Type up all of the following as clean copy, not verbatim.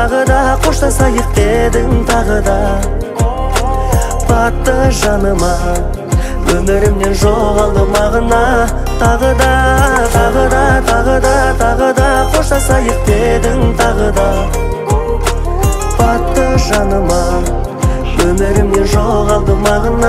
қоштасайық дедің тағы да. Батты жаныма, өмірімнен жоғалды мағына. Тағы да қоштасайық дедің тағы да. Батты жаныма, өмірімнен жоғалды мағына.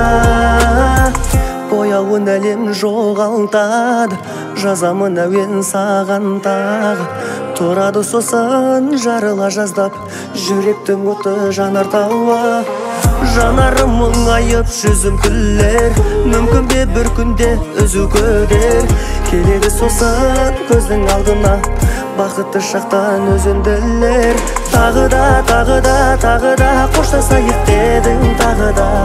Бояуын әлем жоғалтады, жазамын әуен саған тағы. Тұрады сосын жарыла жаздап, жүректің оты жанар тауы. Жанарым мұңайып жүзім күлер, мүмкін бе бір күнде үзу көдер. Келеді сосын көздің алдына, бақытты шақтан өзінділер. Тағы да қоштасайық дедің тағы да.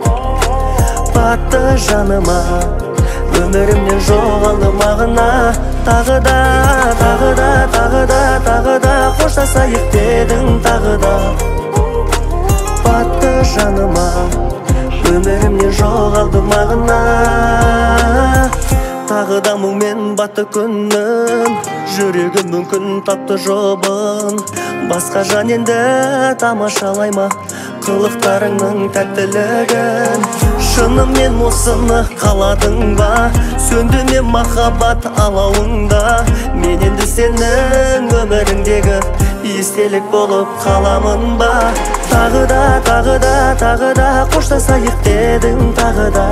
Батты жаныма, өмірімнен жоғалды мағына. Тағы да қоштасайық дедің тағы да. Батты жаныма, өмірімнен жоғалды мағына. Тағы да мұңмен батты күнім, жүрегім мүмкін тапты жобын. Басқа жан енді тамашалай ма қылықтарыңның тәттілігін? Шынымен осыны қаладың ба, сөнді ме махаббат алауыңда? Мен енді сенің өміріңдегі естелік болып қаламын ба? Тағы да қоштасайық дедің тағы да.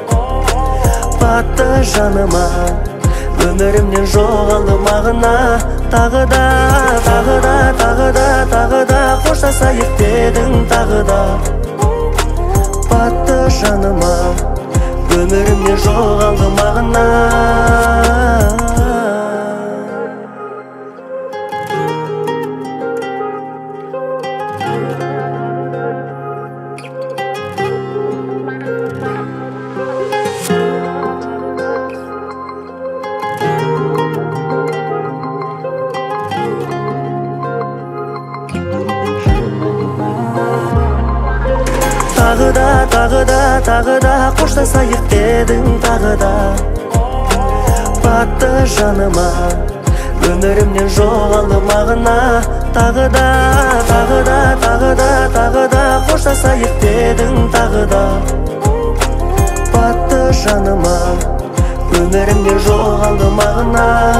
Батты жаныма, өмірімнен жоғалды мағына. Тағы да қоштасайық дедің тағы да. Батты жаныма, өмірімнен жоғалды мағына. Тағы да қоштасайық дедің тағы да. Батты жаныма, өмірімнен жоғалды мағына. Тағы да қоштасайық дедің тағы да. Батты жаныма, өмірімнен жоғалды мағына.